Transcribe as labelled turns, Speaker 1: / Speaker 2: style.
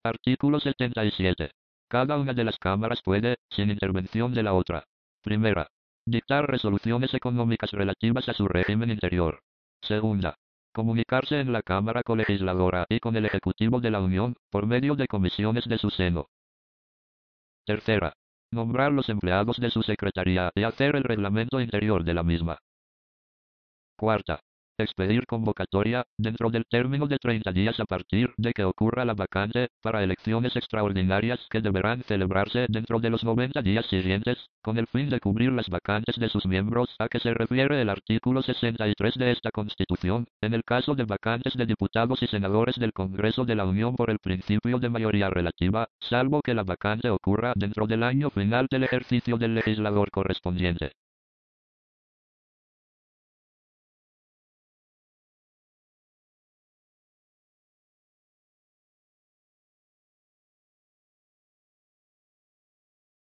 Speaker 1: Artículo 77. Cada una de las cámaras puede, sin intervención de la otra. Primera. Dictar resoluciones económicas relativas a su régimen interior. Segunda. Comunicarse en la Cámara Colegisladora y con el Ejecutivo de la Unión, por medio de comisiones de su seno. Tercera. Nombrar los empleados de su secretaría y hacer el reglamento interior de la misma. Cuarta. Expedir convocatoria, dentro del término de 30 días a partir de que ocurra la vacante, para elecciones extraordinarias que deberán celebrarse dentro de los 90 días siguientes, con el fin de cubrir las vacantes de sus miembros a que se refiere el artículo 63 de esta Constitución, en el caso de vacantes de diputados y senadores del Congreso de la Unión por el principio de mayoría relativa, salvo que la vacante ocurra dentro del año final del ejercicio del legislador correspondiente.